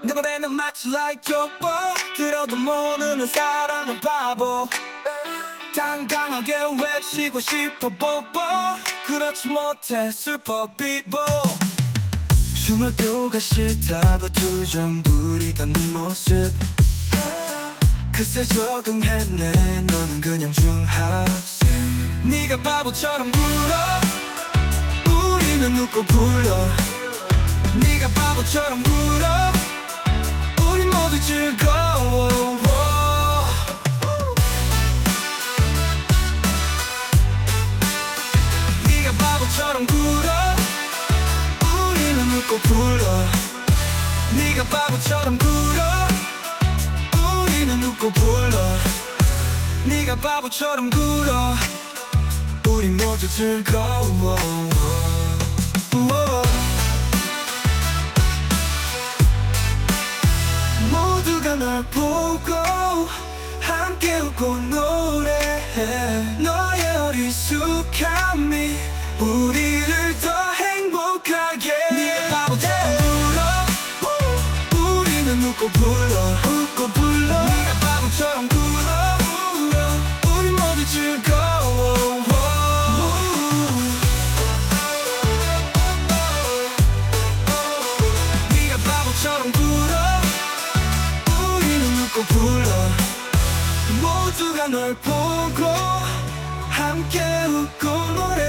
누구래는 마치 like 족보 들어도 모르는 사랑은 바보 당당하게 외치고 싶어 뽀뽀 그렇지 못해 슬퍼 비보 숨을 들어가 싫다고 투정 부리던 네 모습 그새 적응했네 너는 그냥 중학생 네가 바보처럼 굴어 우리는 웃고 불러 네가 바보처럼 굴어 우리 모두 즐거워 네가 바보처럼 굴어 우리는 웃고 불러 네가 바보처럼 굴어 우리는 웃고 불러 네가 바보처럼 굴어 우리 모두 즐거워 모두가 널 보고 함께 웃고 노래해 너의 어리숙함이 우리를 더 행복하게 네가 바보처럼 굴어 우리는 웃고 불러 네가 바보처럼 굴어 우리 모두 즐거워 네가 바보처럼 굴어 우리는 웃고 불러 모두가 널 보고 함께 웃고 노래